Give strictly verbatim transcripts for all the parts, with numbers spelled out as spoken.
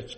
مبارک.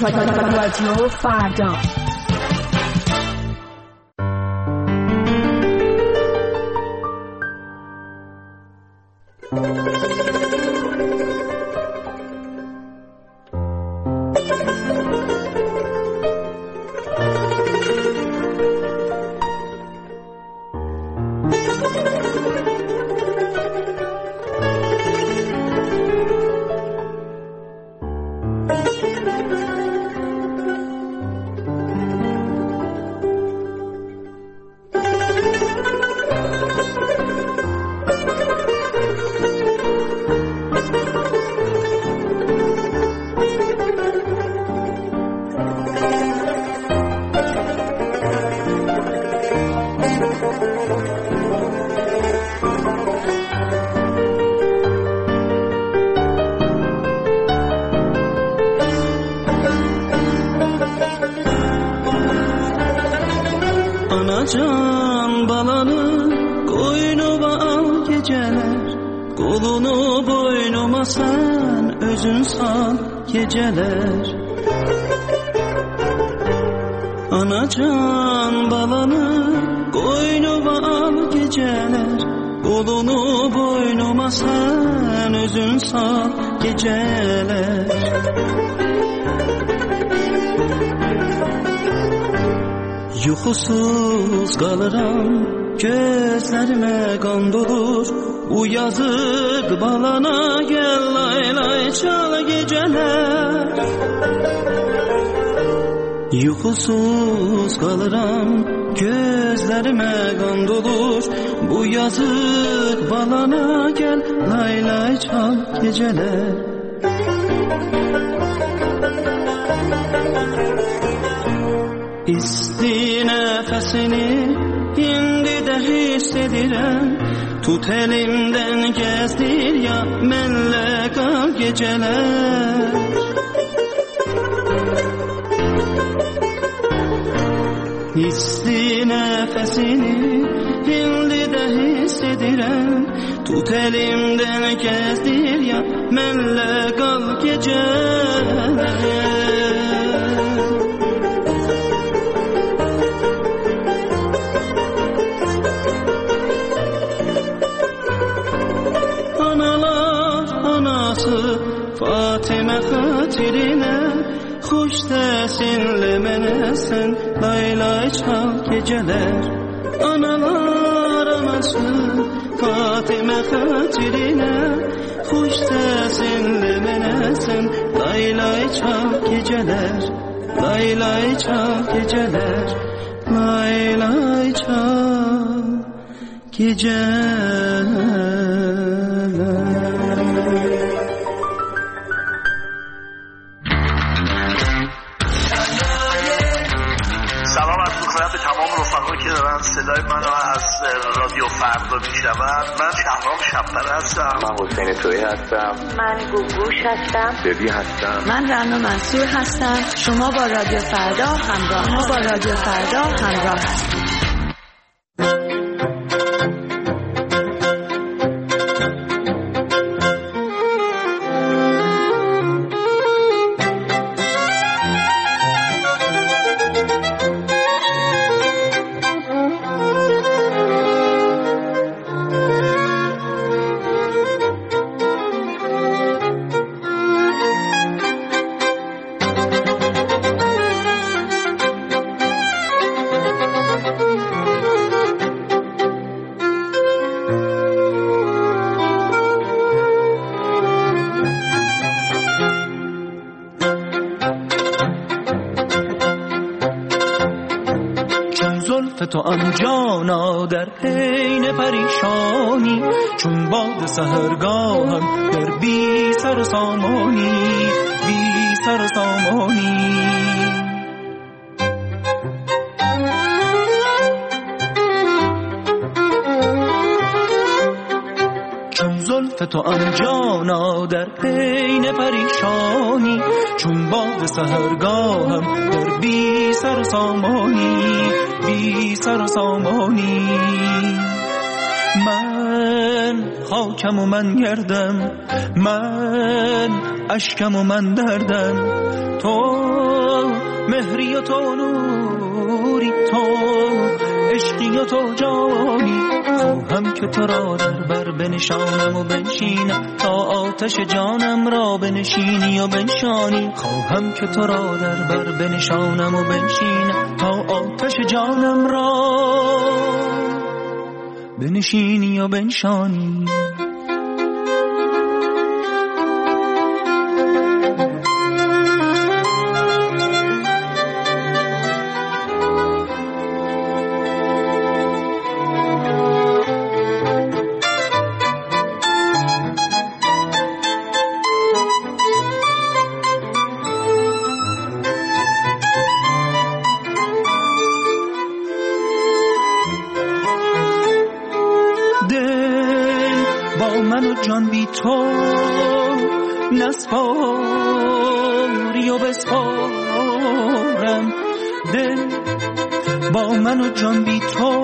رادیو فردا. Anacan balanı koynuma al geceler, kolunu boynuma sen özün sal geceler. Anacan balanı koynuma al geceler, kolunu boynuma sen özün sal geceler. Yuxusuz qalıram, gözlərimə qan dolur. Bu yazıq balana gəl lay lay çal gecələr. Yuxusuz qalıram, gözlərimə qan dolur. Bu yazıq balana gəl lay lay çal gecələr. İsti nəfəsini indi də hiss edirəm. Tut elimdən gəzdir ya mənlə qal gecələr. İsti nəfəsini indi də hiss edirəm. Tut elimdən gəzdir ya mənlə qal gecələr. Fatimə xatirinə xoş səsinlə mənə sən lay lay çal gecələr. Analar anası Fatimə xatirinə xoş səsinlə mənə sən lay lay çal gecələr. Lay lay çal gecələr. Lay lay çal gecələr. که دارن صدای منو از رادیو فردا میشنون. من شهرام شب‌پره هستم. من حسین تویی هستم. من گوگوش هستم. ببی هستم. من رنا منصور هستم. شما با رادیو فردا همراه ما با رادیو فردا همراه هستید. تو آن جانا در حین پریشانی، چون باد سحرگاهم در بی سر و سامانی، بی سر و سامانی. چون زلف تو آن جانا در حین پریشانی، چون باد سحرگاهم در بی سر و سامانی، بی سر و سامانی. من خاکم و من گردم، من اشکم و من دردم، تو مهری و تو نوری، تو عشقی و تو جانی. خواهم که تو را در بر بنشانم و بنشینم، تا آتش جانم را بنشینی و بنشانی. خواهم که تو را در بر بنشانم و بنشینم، تا آتش جانم را بنشینی و بنشانی. جان بی تو نسپاری و بسپارم، دل با من و جان بی تو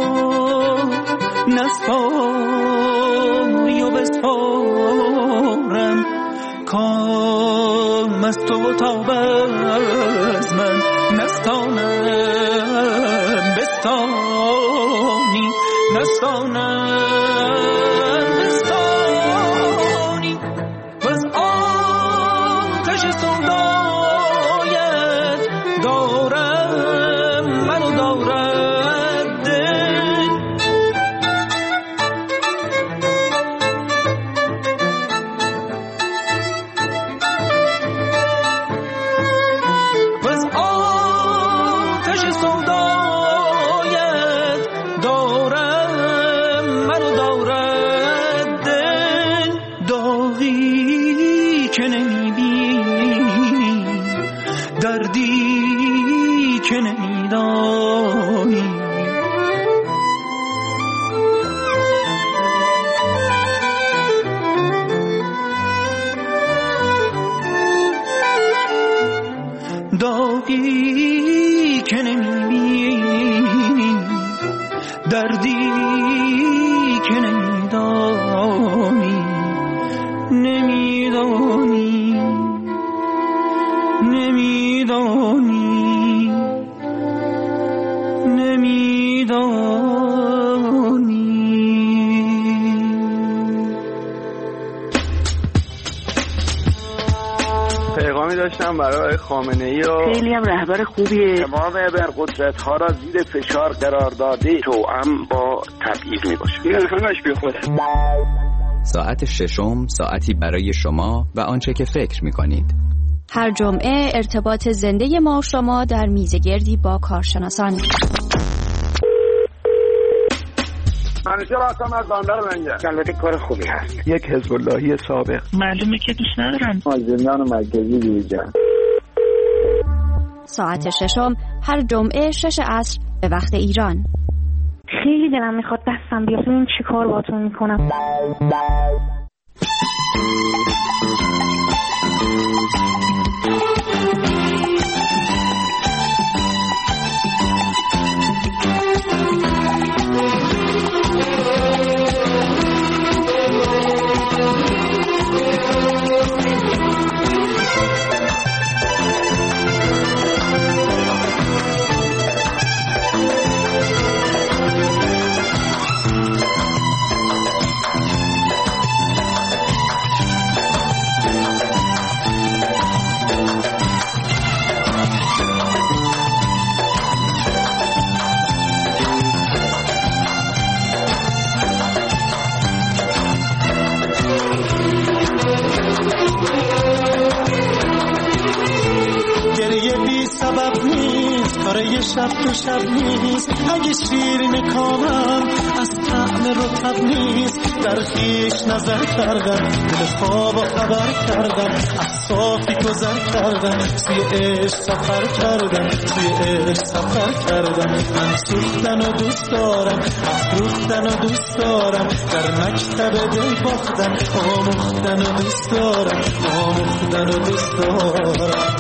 نسپاری و بسپارم. کام از تو و تاب از من نستانم بستانی، نستانم داغی که نمیبینی، دردی که نمیدانی، نمیدانی نمیدانی نمیدانی. پیغامی داشتم برای خامنه‌ای و خیلی هم رهبر خوبیه. تمام ابرقدرت ها را زیر فشار قرار داده، توأم با تبعیض می باشه. این همش بی خوده. ساعت ششم، ساعتی برای شما و آنچه که فکر می کنید. هر جمعه ارتباط زنده ما و شما در میزگردی با کارشناسان. منیشه راستم از باندر منگه. البته کار خوبی هست. یک حزب اللهی سابق. معلومه که دوست ندارن. از زندان مرکزی بیرون. ساعت ششم هر جمعه شش عصر به وقت ایران. خیلی دلم میخواد دستم بیاد. این چی کار باتون میکنم؟ یه شب تو شب نیست، اگه شیرین کامم از طعم رطب نیست. در خیش نظر کردم، دل خواب خبر کردم، از صافی گذر کردم، سوی عشق سفر کردم، سوی عشق سفر کردم. من سوختن و دوست دارم، افروختن و دوست دارم، در مکتب دل باختن، آموختن و دوست دارم، آموختن و دوست دارم.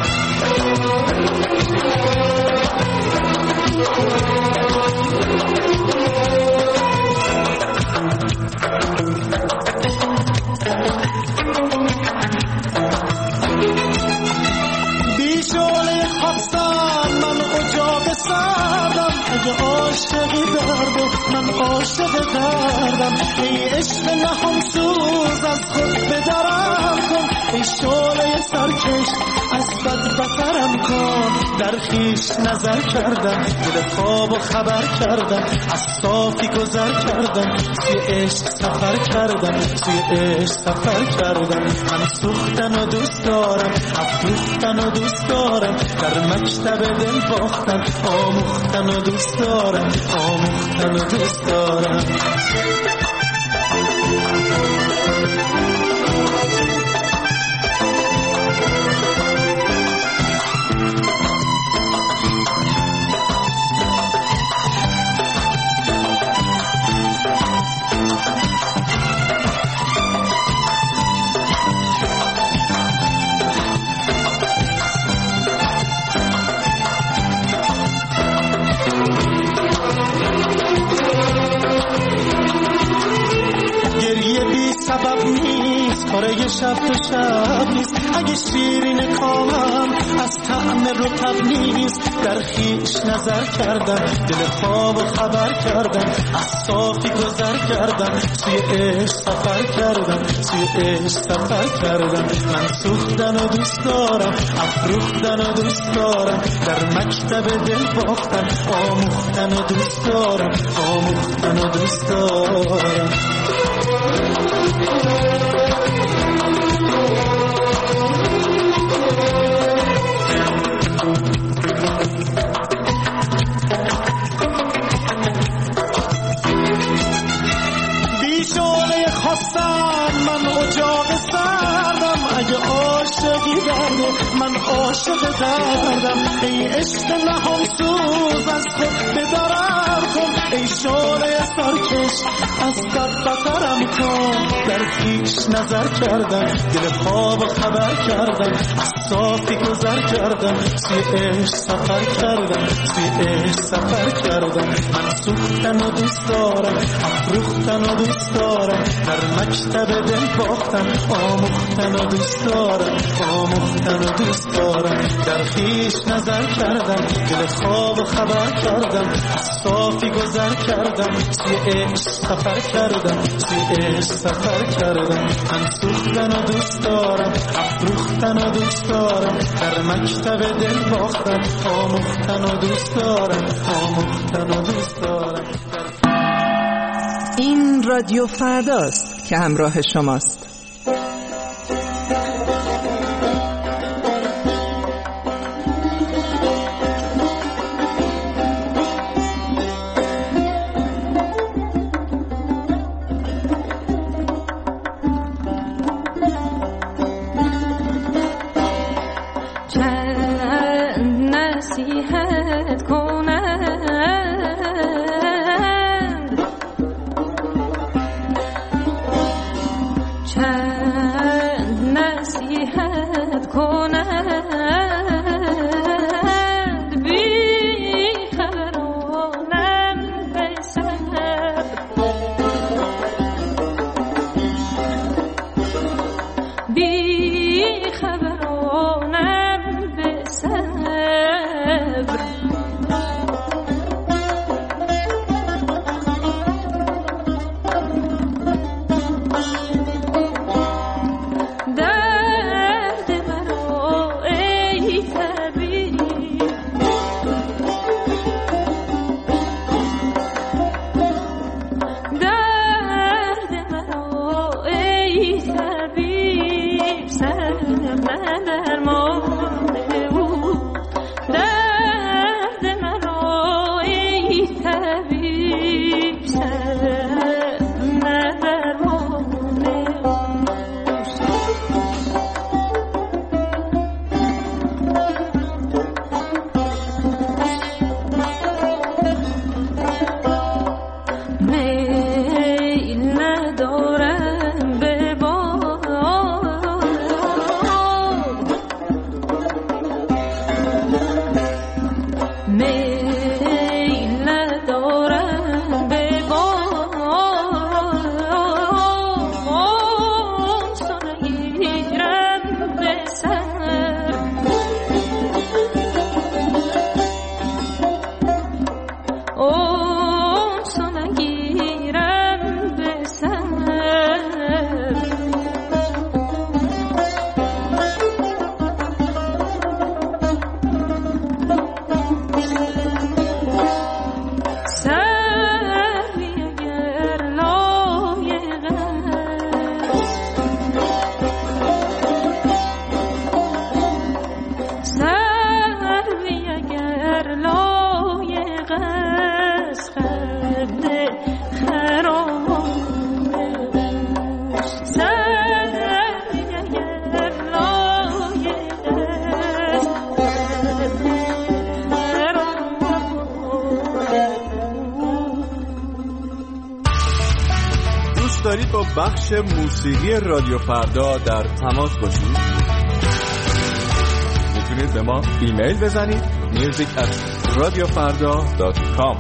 بیشو عاشقی درد و من عاشق دردم. ای عشق نهان سوز از خود بدرم کن، ای شعله سرکش از بد بترم کن. در خیش نظر کردم، دل خواب و خبر کردم، از صافی گذر کردم، سوی عشق سفر کردم، سوی عشق سفر کردم. من سوختن و دوست دارم، افروختن و دوست دارم، در مکتب دل باختن، آموختن و دوست دارم، آموختن و دوست دارم. سبب نیست، کاره شب تو شب نیست. اگه شیرین کامم از طعم رطب نیست، در خیش نظر کردم، دل خواب و خبر کردم، از صافی گذر کردم، سوی عشق سفر کردم، سوی عشق سفر کردم. من سوختن و دوست دارم، افروختن و دوست دارم، در مکتب دل باختن، آموختن و دوست دارم، آموختن و دوست دارم. بیشونه خواستم من اجاق سردم، اگه عاشقی درده من عاشق دردم. ای عشق نهان سوز از خود بدرم کن، ای شعله سرکش از بد بترم کن. در خیش نظر کردم، دل خواب و خبر کردم، از صافی گذر کردم، سوی عشق سفر کردم، سوی عشق سفر کردم. من سوختن و دوست دارم، افروختن و دوست دارم، در مکتب دل باختن، آموختن و دوست دارم، آموختن و دوست دارم. در خیش نظر کردم، دل خواب و خبر کردم، از صافی گذر کردم، سوی عشق سفر کردم، سوی عشق سفر کردم. من سوختن و دوست دارم، افروختن و دوست دارم، در مکتب دل باختن، آموختن و دوست دارم، آموختن و دوست دارم. این رادیو فرداست که همراه شماست. چند دارید با بخش موسیقی رادیو فردا در تماس باشید، میتونید به ما ایمیل بزنید میوزیک ات رادیو فردا دات کام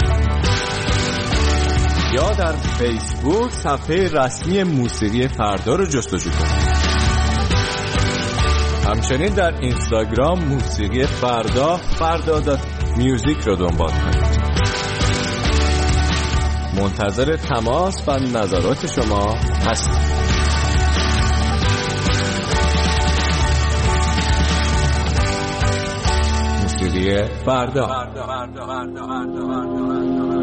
یا در فیسبوک صفحه رسمی موسیقی فردا رو جستجو کنید. همچنین در اینستاگرام موسیقی فردا فردا دات میوزیک رو دنبال کنید. منتظر تماس و نظرات شما هستیم. موسیقی فردا, فردا, فردا, فردا, فردا, فردا.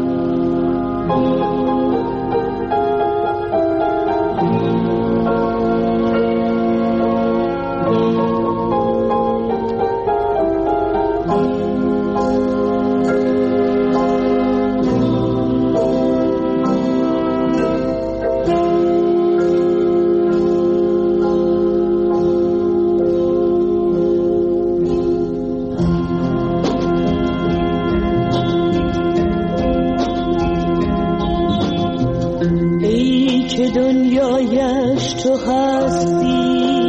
دنیایش تو هستی،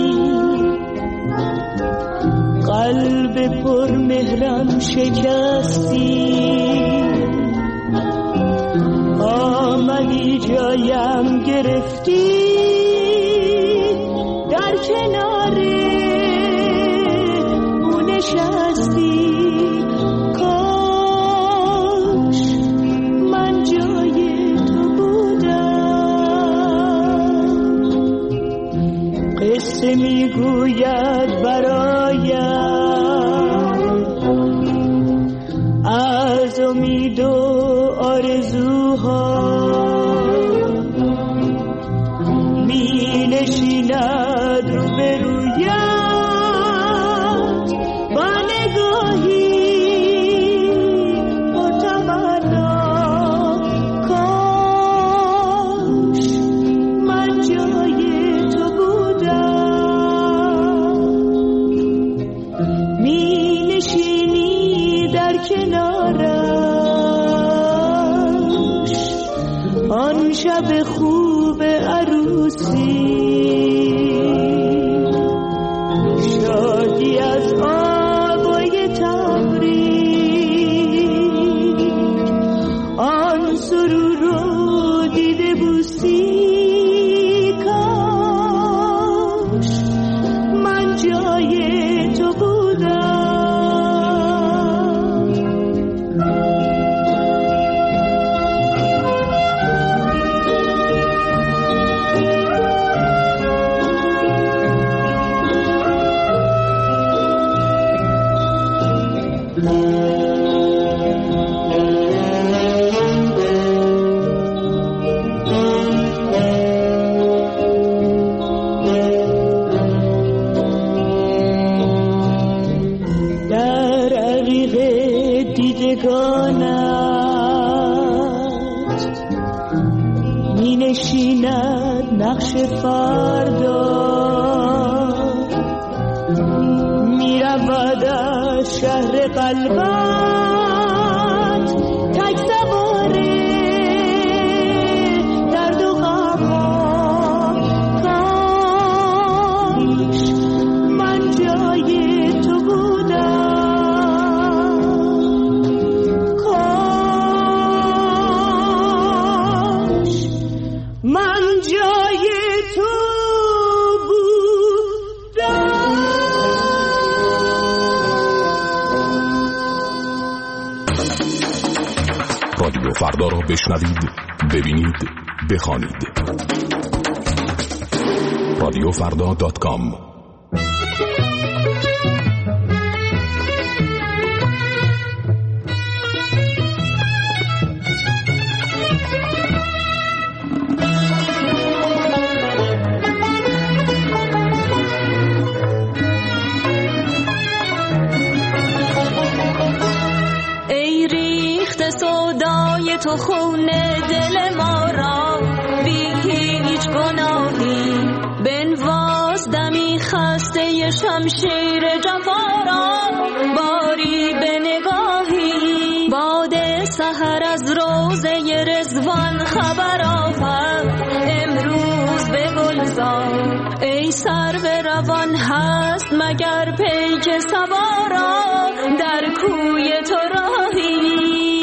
قلب پر مهرم شکستی، آمدی جایم گرفتی، در کنار او نشستی، کاش من جای تو بودم. قصه میگوید برایم از امید و آرزوها، می نشیند رو به رویت با نگاهی پرتمنا، کاش من جای تو بودم. می نشینی در کنارش آن شب خوب عروسی، شادی از آبای تبریک، آن سرور رو دیده بوسی، کاش من جای تو بودم. در عقیق دیدگانت می نشیند نقش فردا، می رود از شهر قلبت تک سواره در دو غمها، کاش من جای تو بودم، کاش من جای تو بودم. رادیو فردا را بشنوید، ببینید، بخوانید. رادیو فردا دات کام. ای ریخت سودای تو خون دل ما را، بی هیچ گناهی بنواز دمی خسته شمشیر جفا را، باری به نگاهی باد سحر از روزه رضوان خبر آورد. ای سرو روان هست مگر پیک سوارا در کوی تو راهی.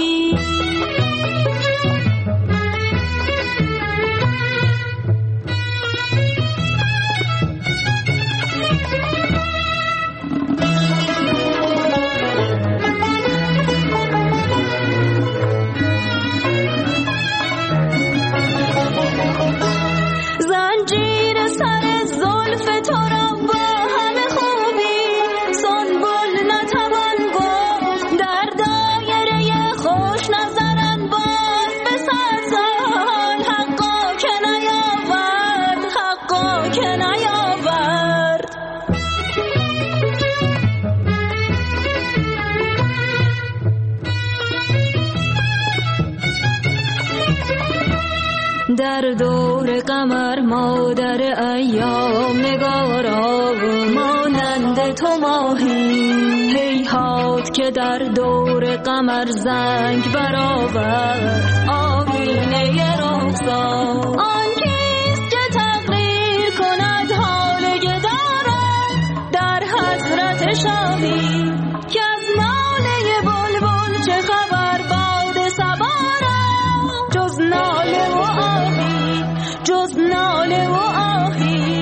در دور قمر مادر ایام نگارا مانند تو ماهی، هیهات که در دور قمر زنگ برآورد آینه رخسار. آن کیست که تقریر کند حال گداران در حضرت شاهی، که از ناله بلبل چه خبر باد صبا را جز ناله و آهی، جز ناله و آهی.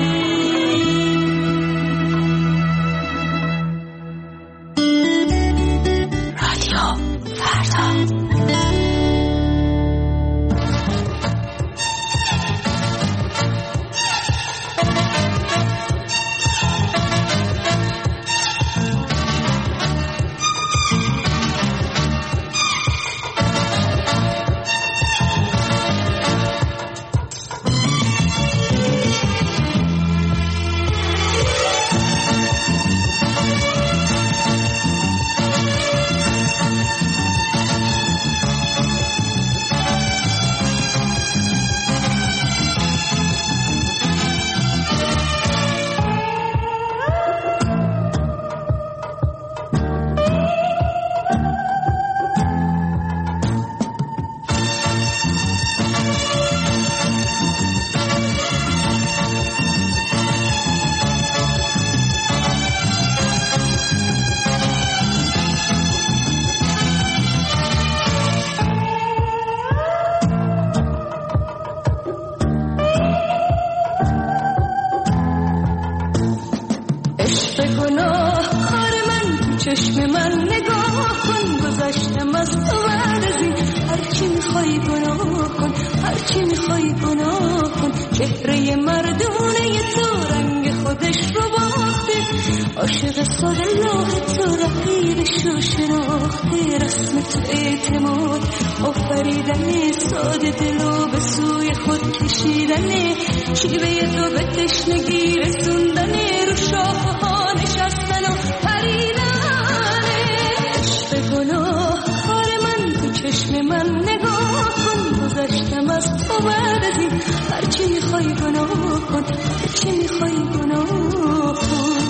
رادیو فردا. چشم من نگاه کن، گذشتم از تو بعد از این هرچی میخوای گناه کن، هرچی میخوای گناه کن. چهره مردونه تو رنگ خودش رو باخته، عاشق ساده لاه تو رقیبش رو شناخته. رسم تو اعتماد آفریدن ساده دلو به سوی خود کشیدنه، شیوه تو به تشنگی رسوندنه، رو شاخه ها نشستن و پریدن. چشم من نگاه کن، گذشتم از تو بعد از این هرچی میخوای گناه کن، هرچی میخوای گناه کن.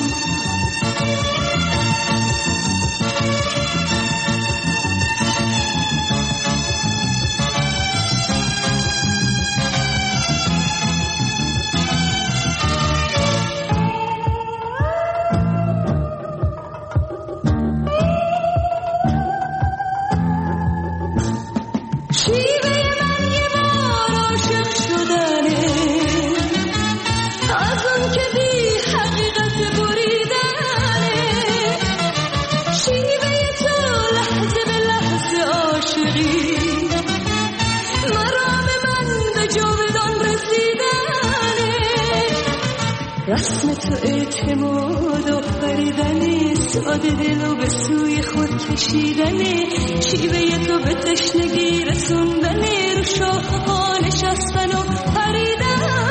رسم تو اعتماد آفریدنه، ساده دلو به سوی خود کشیدنه، شیوه تو به تشنگی رسوندنه، رو شاخه ها نشستن و پریدنه.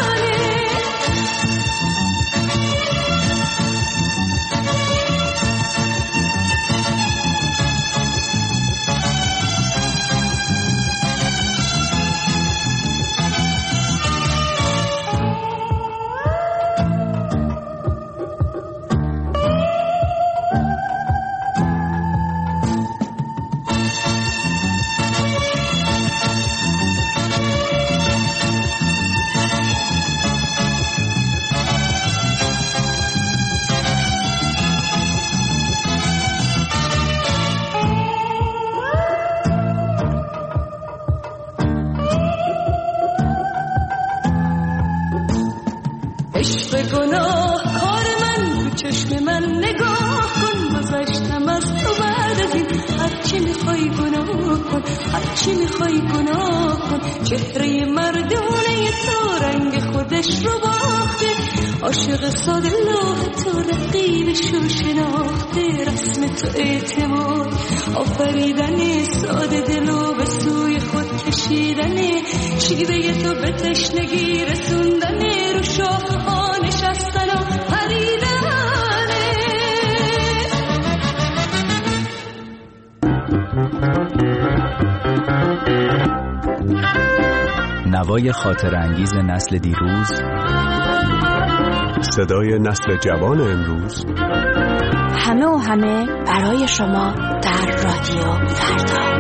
گناه کار من، تو چشم من نگاه کن، گذشتم از تو بعد از این هرچی میخوای گناه کن، هرچی میخوای گناه کن. چهره مردونه تو رنگ خودش رو باخته، عاشق ساده لوح تو رقیبشو شناخته. رسم تو اعتماد آفریدن ساده دلو به سوی خود کشیدن، شیوه تو به تشنگی رسوندن، رو شاخه ها نشستن و پریدن. نوای خاطر انگیز نسل دیروز، صدای نسل جوان امروز، همه و همه برای شما در رادیو فردا.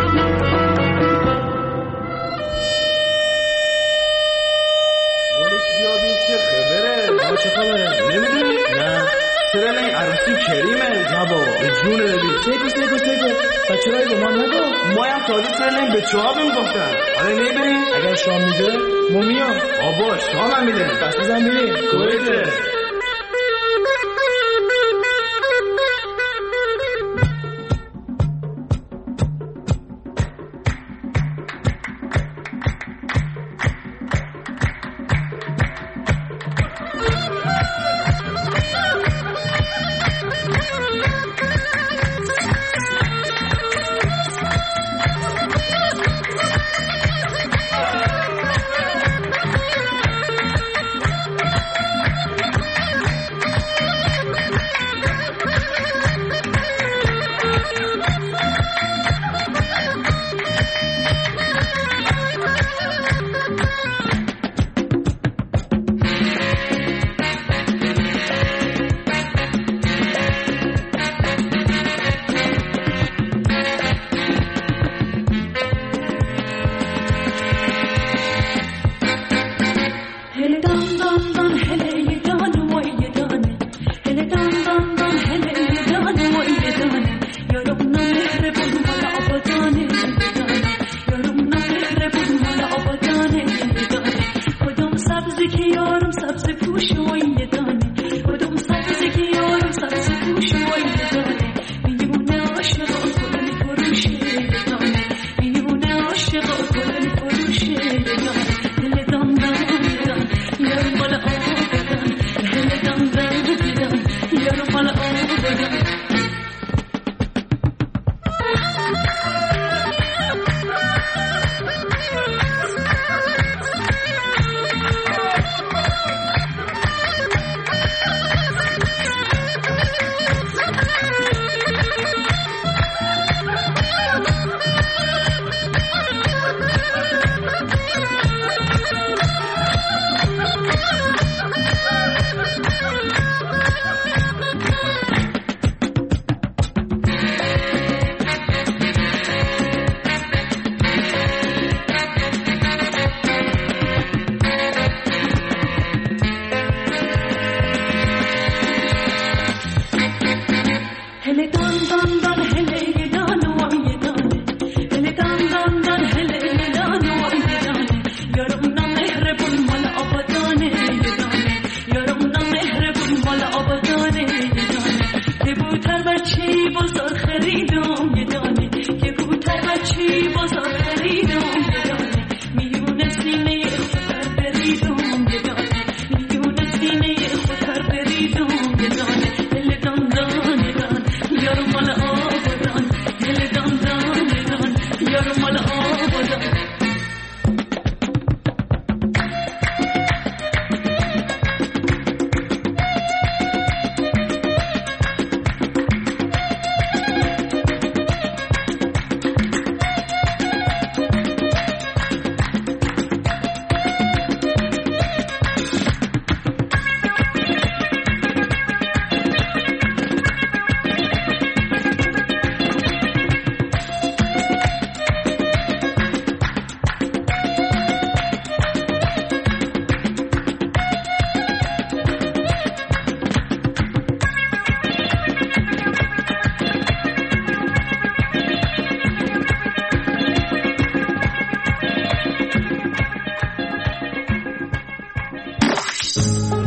چه خبره؟ نمیدونی؟ نه چرا نه عروسی کریمه جبا جون ردی سیکو سیکو سیکو بچه رای با ما نگو ما هم تازه سر نیم به چواب هم گفتن. آره نمیبریم؟ اگر شام میده ما میام. آبا شام هم میده دست بزن بریم کویته.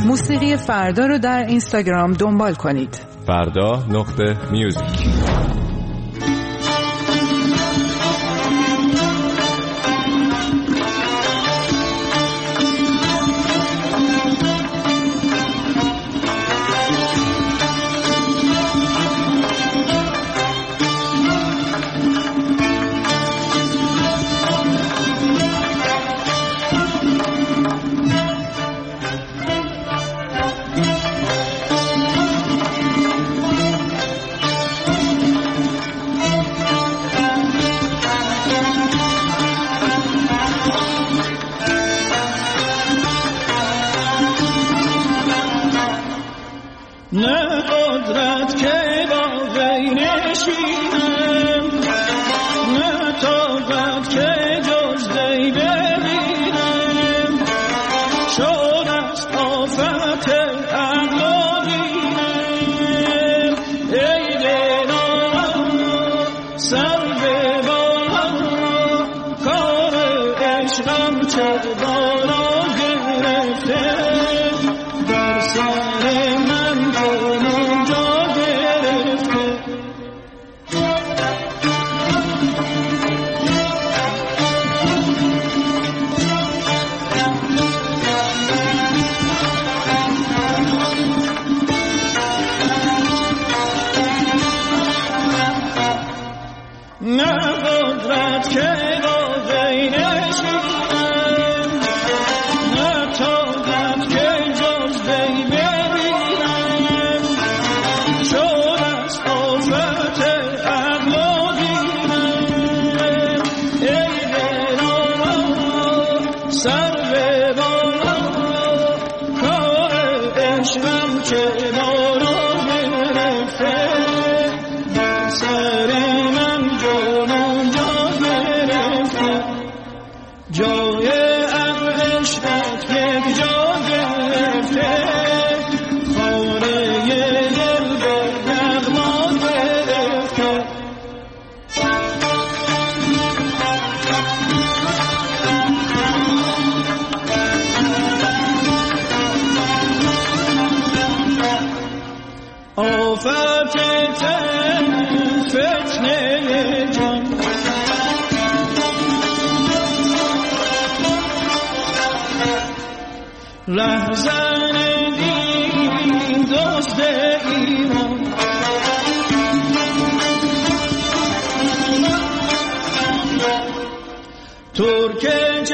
موسیقی فردا رو در اینستاگرام دنبال کنید. فردا نقطه میوزیک. نه قدرت که با وی نشینم، نه طاقت که جز وی ببینم، شد است آفت عقل و دینم. ای دلارا سر به بالا، کار عشقم چه بالا گرفته، در سر من نه قدرت که با وی نشینم، نه طاقت که جز وی ببینم، شد است آفت عقل و دینم. ای دلارا سر به بالا، کار عشقم چه بالا گرفته، در سر جای عشقت یک جا گرفته، خانه دل به یغما گرفته. آفت تن فتنه جان، رهزن دین دوست ایمان، ترک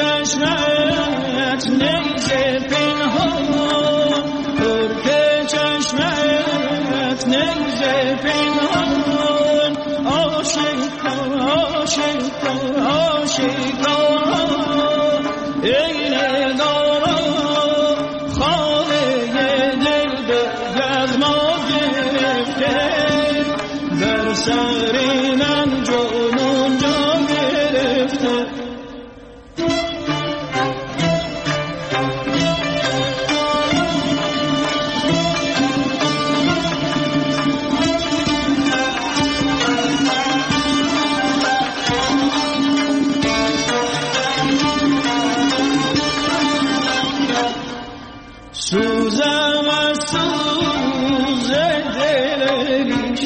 چشمت نیزه پنهان، ترک چشمت نیزه پنهان، عاشقان عاشقان عاشقان. ای نگارا خانه دل به یغما گرفته، در سر من جنون جا گرفته. سوزم از سوز دل ریش،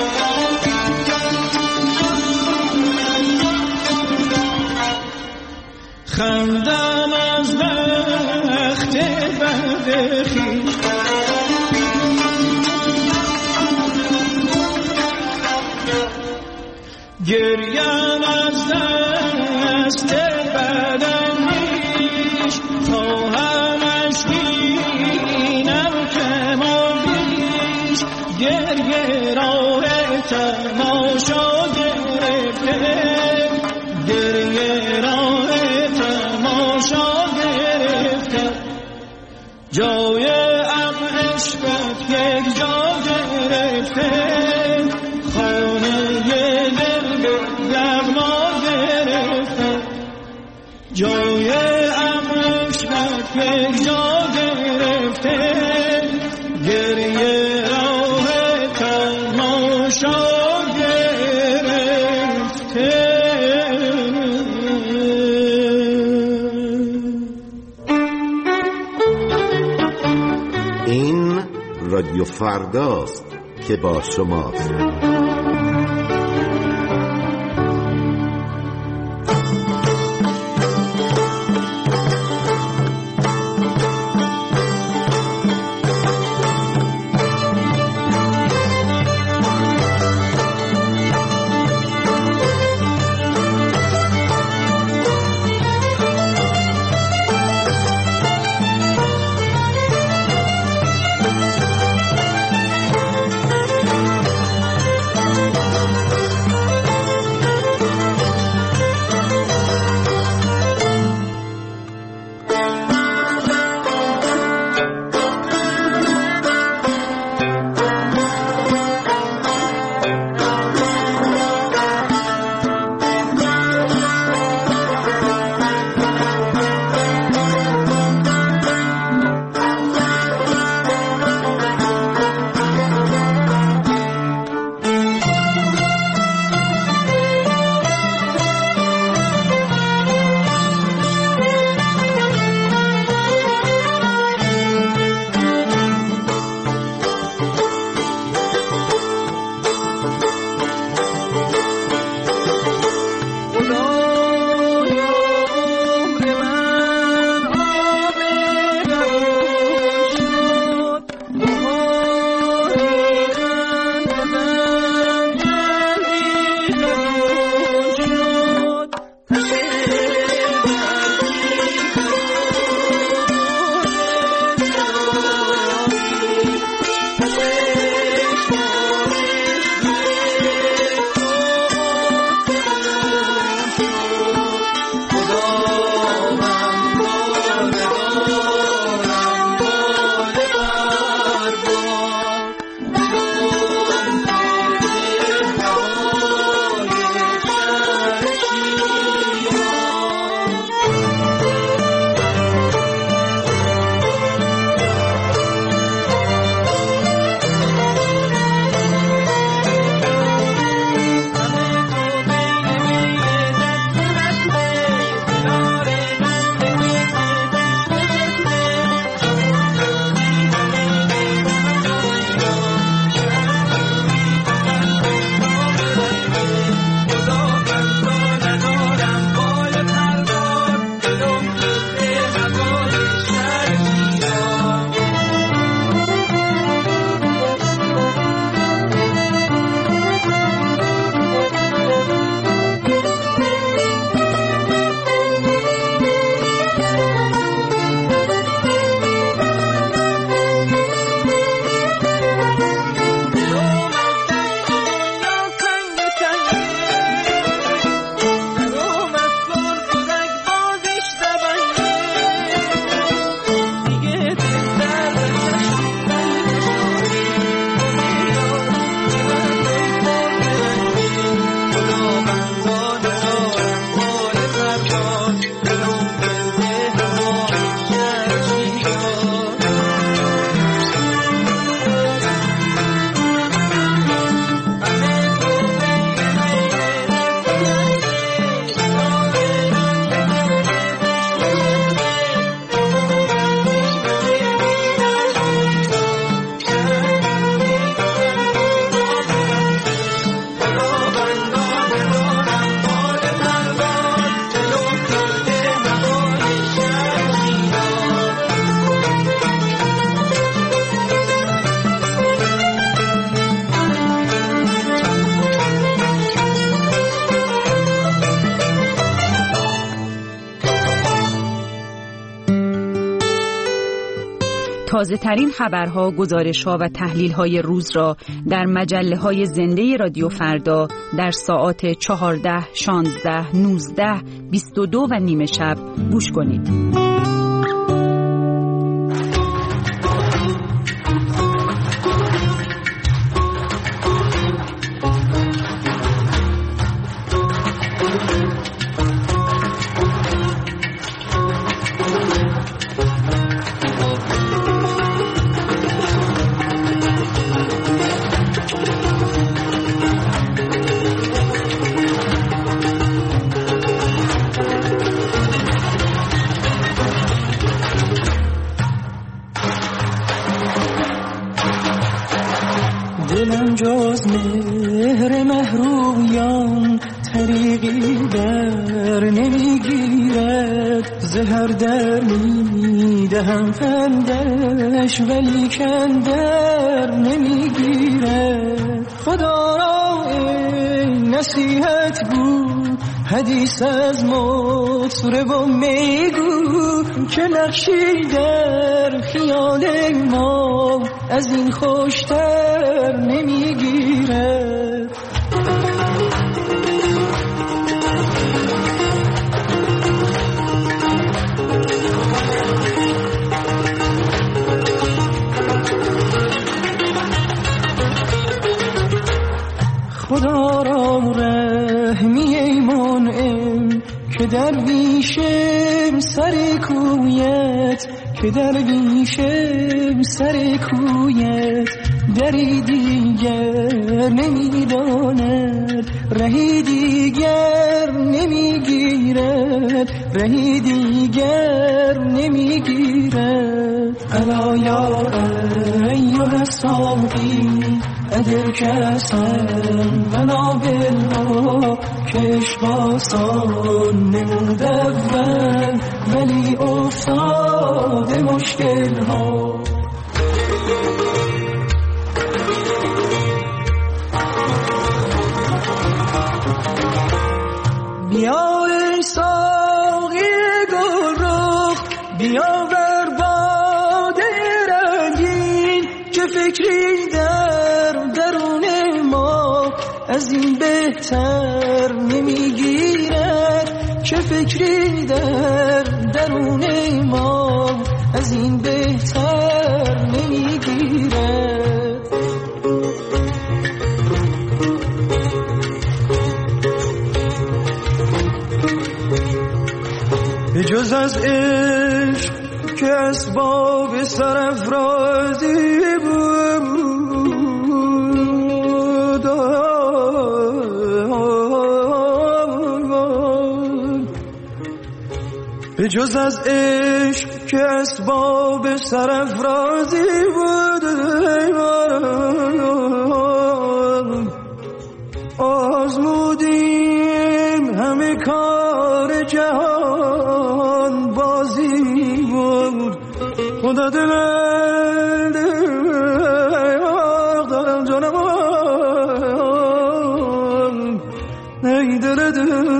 خندم از بخت بد خویش، گریم از دست بداندیش، خواهمش بینم که ما بیش، گریه راه تماشا گرفته، گریه راه تماشا گرفته. جای عشقت یک جا گرفته، خانه دل به یغما گرفته، جای عشقت یک جا گرفته، گریه راه تماشا گرفته. رادیو فرداست که با شماست. تازه ترین خبرها، گزارش‌ها و تحلیل‌های روز را در مجله‌های زنده رادیو فردا در ساعات چهارده، شانزده، نوزده، بیست و دو و نیمه شب گوش کنید. مهر محرویان طریقی در نمیگیرد، زهر در میدهم پندش ولی کندر نمیگیرد. خدا را این نصیحت بود حدیث از مطرب و میگو که نقشی در خیال ما از این خوشتر نمیگیرد. خدا را رحمی ای منعم که درویشم سر کویت، که درویشم سر کویت دری دیگر نمیداند، رهی دیگر نمیگیرد، رهی دیگر نمیگیرد. الا یا ایها الساقی ادر کسن و نابلا کش باسان نمودون ولی افتاد مشکل ها. بیا ای ساقی گل رخ، بیا بر باده رنگین که فکری در درون ما از این بهتر نمیگیرد، که فکری در درون ما از این بهتر نمیگیرد. به جز از عشق که اسباب سرافرازی بود، به جز از عشق که اسباب سرافرازی بود، آزمودیم همه کار جهان بازی بود. خدا دل دارم جانم ای دل دل.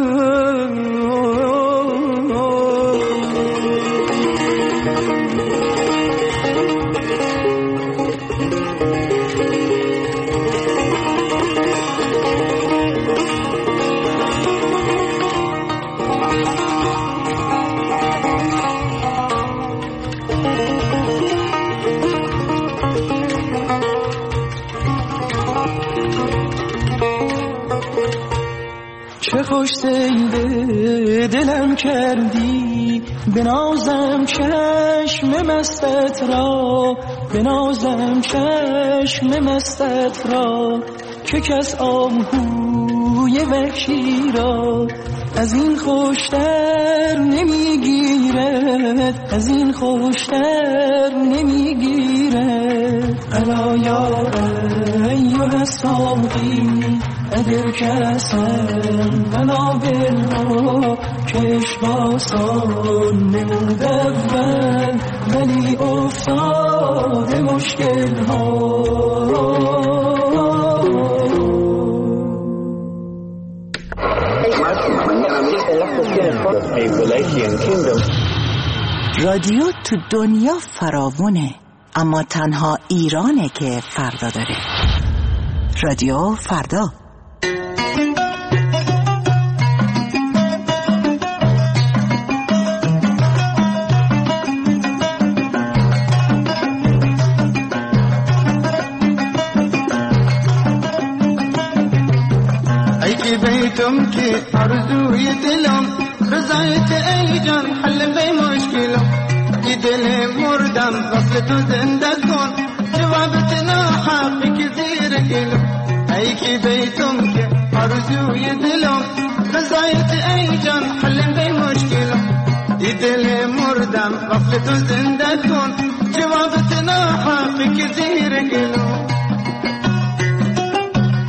چه خوش سیل دلم کردی، بنازم چشم مستت را، بنازم چشم مستت را که کس آهوی وحشی را از این خوشتر نمیگیرد، از این خوشتر نمیگیرد. الا یا ایها الساقی ادر کسن و نابلا کش باسان نمودون ولی افتاد مشکل ها. رادیو تو دنیا فراوونه، اما تنها ایرانه که فردا داره. رادیو فردا. بیتم که آرزوی دلم رضایت ای جان حل به مشکلم، ای دل مردم وصل تو زنده کن جوابت ناحقی که زیر گلم. ای که بیتم که آرزوی دلم رضایت ای جان حل به مشکلم، ای دل مردم وصل تو زنده کن جوابت ناحقی که زیر گلم.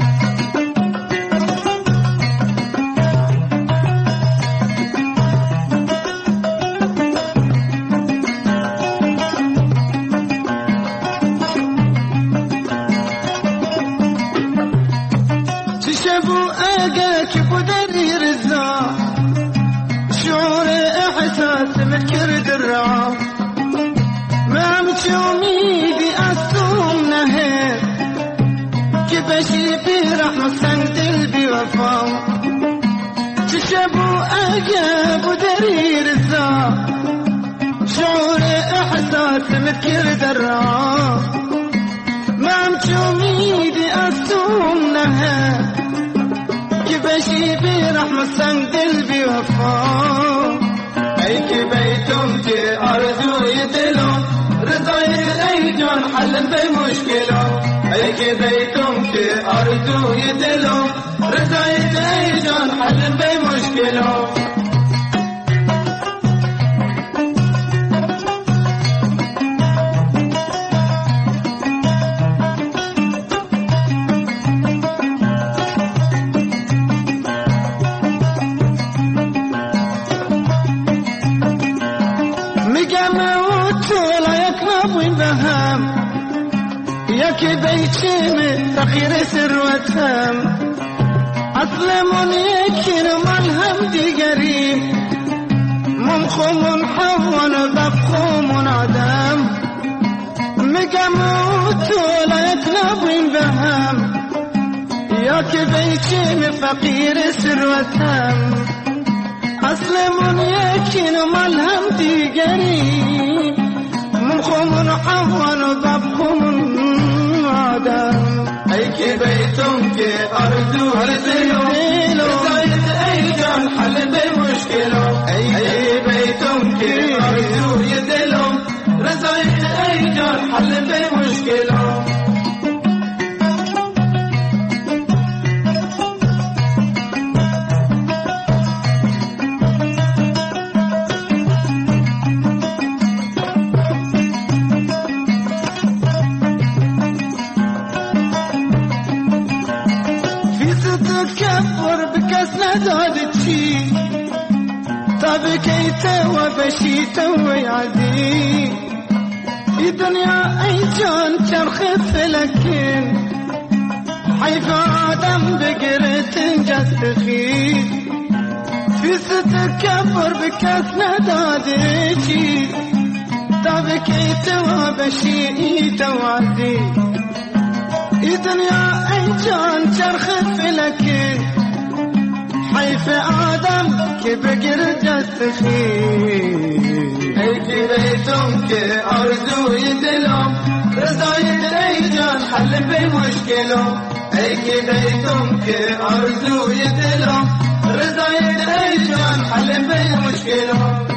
بتفكر درا ما مشوميدي أصوم نها كبشي برحمة سند البي وفا أي كبيتم تي أرجو يدلون رضاية الأيجان حل بمشكلة أي كبيتم تي أرجو يدلون رضاية الأيجان حل بمشكلة ياكي بيتشيمي تخير سروتهم أسلمون يكين ملهم دي قريب ممخوم حوان بفخوم عدم مقاموت ولا يتنبين بهم ياكي بيتشيمي فقير سروتهم أسلمون يكين ملهم دي قريب ممخوم حوان بفخوم أي كي بيتم كي أرجو هرسلو رضاية أيجان حل بمشكلة أي بيتم كي أرجو يدلو رضاية أيجان حل بمشكلة بكيته وبشيته ويعدي الدنيا أي جان ترخف لكن حيف آدم بقرت جسخي في ستكبر بكسنا دادتي بكيته وبشيته ويعدي الدنيا أي جان ترخف لكن حيف آدم كبقر جسخي أي كبيتم كأرجو يدلهم رضاية الأيجان حل بمشكلة أي كبيتم كأرجو يدلهم رضاية الأيجان حل بمشكلة